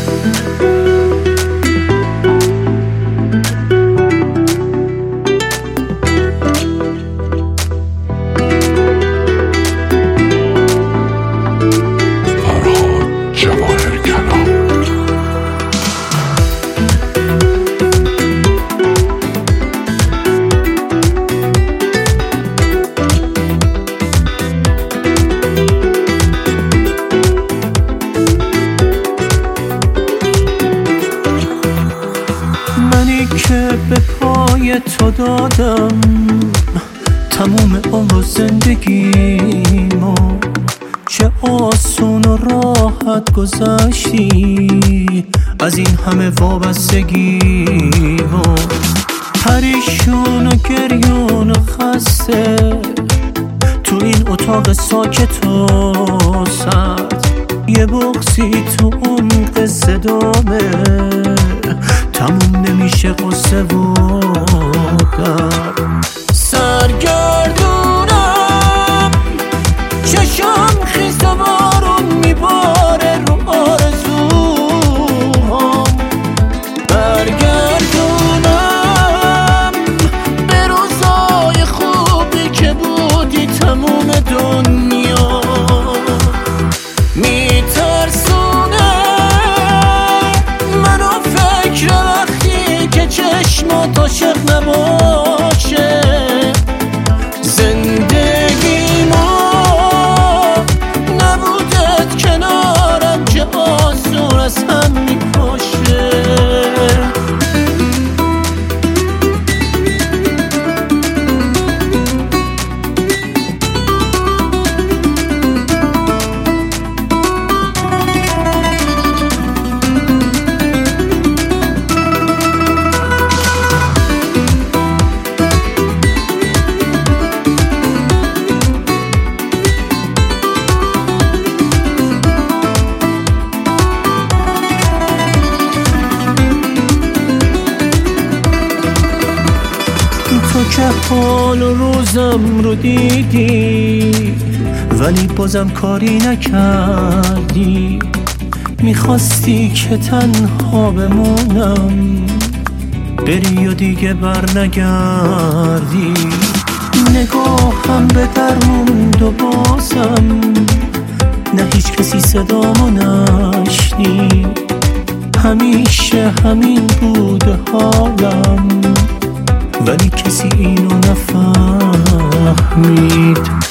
منی که به پای تو دادم تموم عمر زندگیمو، چه آسون و راحت گذشتی از این همه وابستگیمو. پریشون و گریون و خسته تو این اتاق ساکت و سرد، یه بغضی تو عمق صدامه تموم نمیشه قصه و درد. سرگردونم چشم خیس و بارون میباره رو آرزوهام، برگردونم به روزای خوبی که بودی تموم دنیا. میترسونه منو فکر وقتی که چشمات عاشق نباشه، زندگیمو نبودت کنارم که آسون از هم میپاشه. تو که حال و روزم رو دیدی ولی بازم کاری نکردی، میخواستی که تنها بمونم بری و دیگه بر نگردی. نگاهم به در موند و بازم نه هیچ کسی صدامو نشنید، همیشه همین بوده حالم ولی کسی اینو نفهمید.